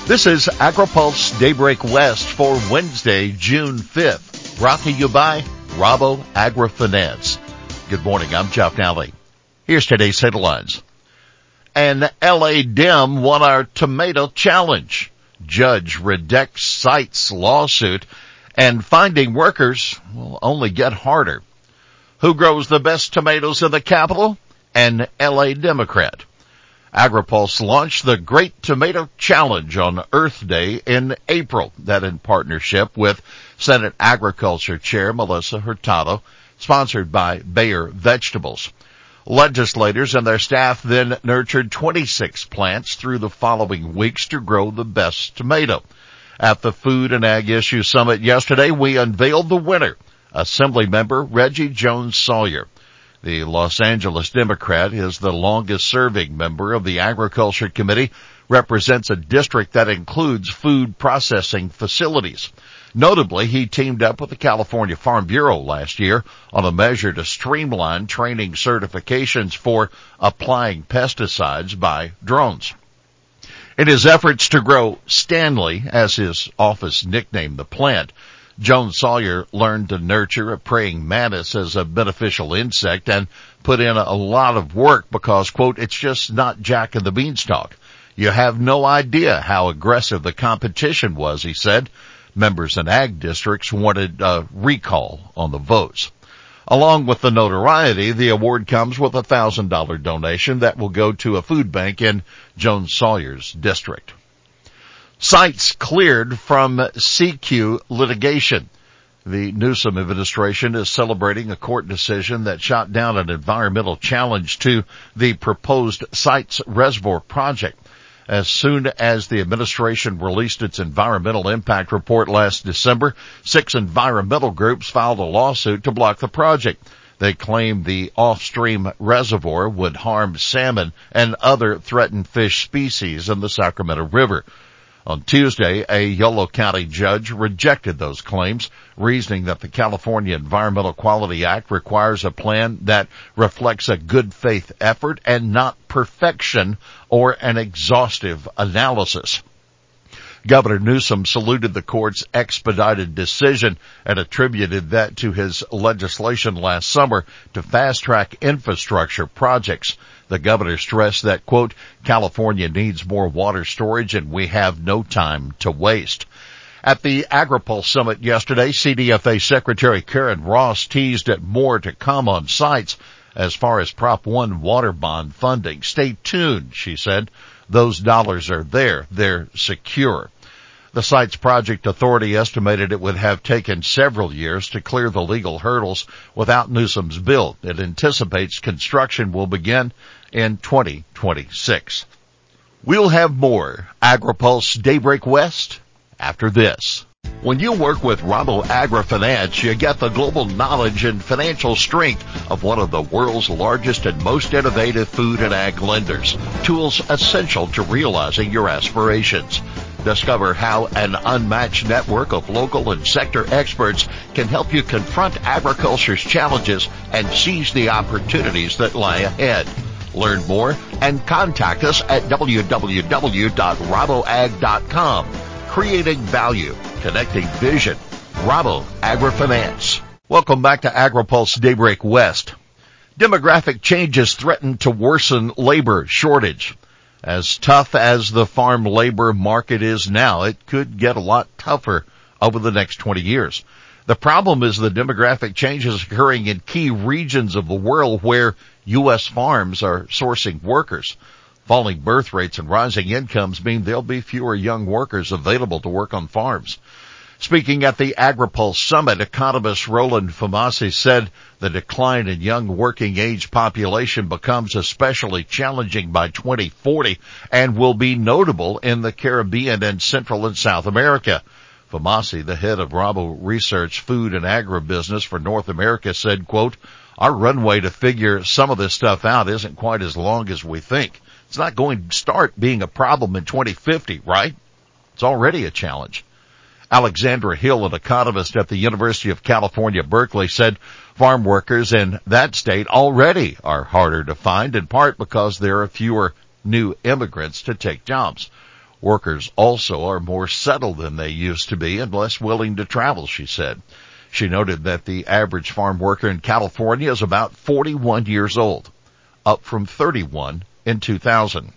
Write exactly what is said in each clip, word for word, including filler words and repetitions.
This is AgriPulse Daybreak West for Wednesday, June fifth, brought to you by Rabo AgriFinance. Good morning, I'm Jeff Nally. Here's today's headlines. An L A Dem won our tomato challenge. Judge rejects site's lawsuit, and finding workers will only get harder. Who grows the best tomatoes in the capital? An L A Democrat. AgriPulse launched the Great Tomato Challenge on Earth Day in April, that in partnership with Senate Agriculture Chair Melissa Hurtado, sponsored by Bayer Vegetables. Legislators and their staff then nurtured twenty-six plants through the following weeks to grow the best tomato. At the Food and Ag Issue Summit yesterday, we unveiled the winner, Assemblymember Reggie Jones Sawyer. The Los Angeles Democrat is the longest-serving member of the Agriculture Committee, represents a district that includes food processing facilities. Notably, he teamed up with the California Farm Bureau last year on a measure to streamline training certifications for applying pesticides by drones. In his efforts to grow Stanley, as his office nicknamed the plant, Jones Sawyer learned to nurture a praying mantis as a beneficial insect and put in a lot of work because, quote, it's just not Jack and the Beanstalk. You have no idea how aggressive the competition was, he said. Members in ag districts wanted a recall on the votes. Along with the notoriety, the award comes with a one thousand dollars donation that will go to a food bank in Jones Sawyer's district. Sites cleared from C Q litigation. The Newsom administration is celebrating a court decision that shot down an environmental challenge to the proposed Sites Reservoir project. As soon as the administration released its environmental impact report last December, six environmental groups filed a lawsuit to block the project. They claimed the off-stream reservoir would harm salmon and other threatened fish species in the Sacramento River. On Tuesday, a Yolo County judge rejected those claims, reasoning that the California Environmental Quality Act requires a plan that reflects a good faith effort and not perfection or an exhaustive analysis. Governor Newsom saluted the court's expedited decision and attributed that to his legislation last summer to fast-track infrastructure projects. The governor stressed that, quote, California needs more water storage and we have no time to waste. At the AgriPulse Summit yesterday, C D F A Secretary Karen Ross teased at more to come on sites as far as Prop one water bond funding. Stay tuned, she said. Those dollars are there. They're secure. The Sites Project Authority estimated it would have taken several years to clear the legal hurdles without Newsom's bill. It anticipates construction will begin in twenty twenty-six. We'll have more AgriPulse Daybreak West after this. When you work with Rabo AgriFinance, you get the global knowledge and financial strength of one of the world's largest and most innovative food and ag lenders. Tools essential to realizing your aspirations. Discover how an unmatched network of local and sector experts can help you confront agriculture's challenges and seize the opportunities that lie ahead. Learn more and contact us at w w w dot rabo ag dot com. Creating value, connecting vision. Rabo AgriFinance. Welcome back to AgriPulse Daybreak West. Demographic changes threaten to worsen labor shortage. As tough as the farm labor market is now, it could get a lot tougher over the next twenty years. The problem is the demographic changes occurring in key regions of the world where U S farms are sourcing workers. Falling birth rates and rising incomes mean there'll be fewer young workers available to work on farms. Speaking at the AgriPulse Summit, economist Roland Famasi said the decline in young working age population becomes especially challenging by twenty forty and will be notable in the Caribbean and Central and South America. Famasi, the head of Rabo Research Food and Agribusiness for North America, said, quote, our runway to figure some of this stuff out isn't quite as long as we think. It's not going to start being a problem in twenty fifty, right? It's already a challenge. Alexandra Hill, an economist at the University of California, Berkeley, said farm workers in that state already are harder to find, in part because there are fewer new immigrants to take jobs. Workers also are more settled than they used to be and less willing to travel, she said. She noted that the average farm worker in California is about forty-one years old, up from thirty-one in two thousand.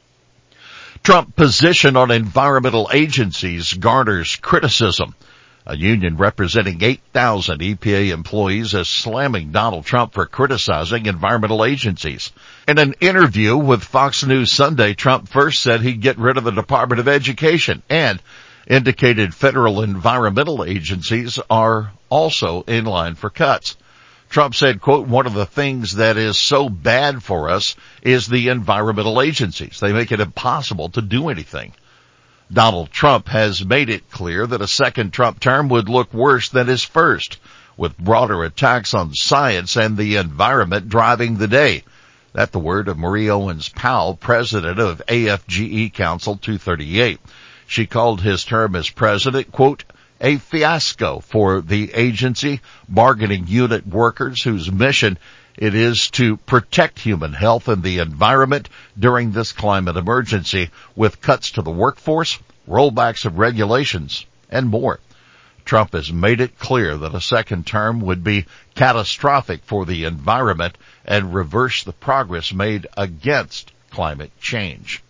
Trump position on environmental agencies garners criticism. A union representing eight thousand E P A employees is slamming Donald Trump for criticizing environmental agencies. In an interview with Fox News Sunday, Trump first said he'd get rid of the Department of Education and indicated federal environmental agencies are also in line for cuts. Trump said, quote, one of the things that is so bad for us is the environmental agencies. They make it impossible to do anything. Donald Trump has made it clear that a second Trump term would look worse than his first, with broader attacks on science and the environment driving the day. That's the word of Marie Owens Powell, president of A F G E Council two thirty-eight. She called his term as president, quote, a fiasco for the agency bargaining unit workers whose mission it is to protect human health and the environment during this climate emergency, with cuts to the workforce, rollbacks of regulations, and more. Trump has made it clear that a second term would be catastrophic for the environment and reverse the progress made against climate change.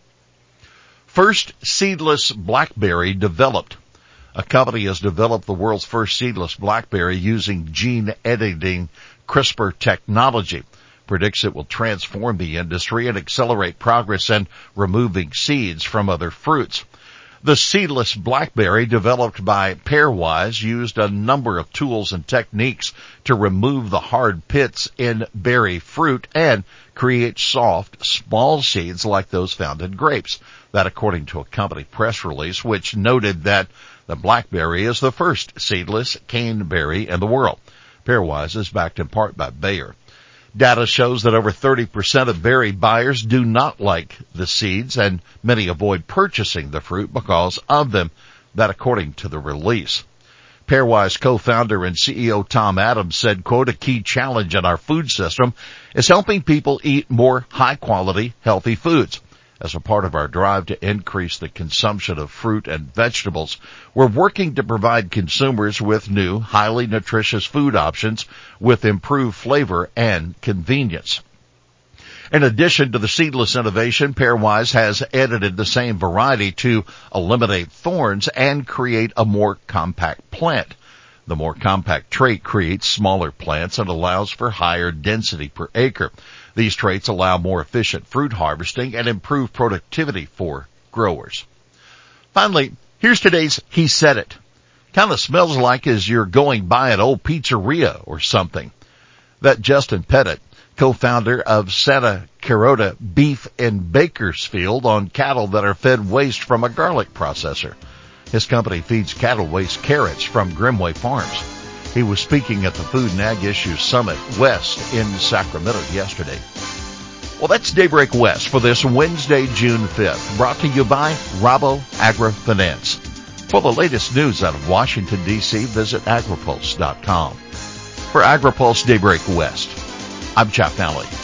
First seedless BlackBerry developed. A company has developed the world's first seedless BlackBerry using gene editing CRISPR technology. Predicts it will transform the industry and accelerate progress in removing seeds from other fruits. The seedless BlackBerry, developed by Pairwise, used a number of tools and techniques to remove the hard pits in berry fruit and create soft, small seeds like those found in grapes. That according to a company press release, which noted that the BlackBerry is the first seedless caneberry in the world. Pairwise is backed in part by Bayer. Data shows that over thirty percent of berry buyers do not like the seeds, and many avoid purchasing the fruit because of them. That according to the release. Pairwise co-founder and C E O Tom Adams said, quote, a key challenge in our food system is helping people eat more high-quality, healthy foods. As a part of our drive to increase the consumption of fruit and vegetables, we're working to provide consumers with new, highly nutritious food options with improved flavor and convenience. In addition to the seedless innovation, Pairwise has edited the same variety to eliminate thorns and create a more compact plant. The more compact trait creates smaller plants and allows for higher density per acre. These traits allow more efficient fruit harvesting and improve productivity for growers. Finally, here's today's He Said It. Kind of smells like as you're going by an old pizzeria or something. That Justin Pettit, co-founder of Santa Carota Beef in Bakersfield, on cattle that are fed waste from a garlic processor. His company feeds cattle waste carrots from Grimway Farms. He was speaking at the Food and Ag Issues Summit West in Sacramento yesterday. Well, that's Daybreak West for this Wednesday, June fifth, brought to you by Rabo AgriFinance. For the latest news out of Washington, D C, visit agripulse dot com. For AgriPulse Daybreak West, I'm Chap Nally.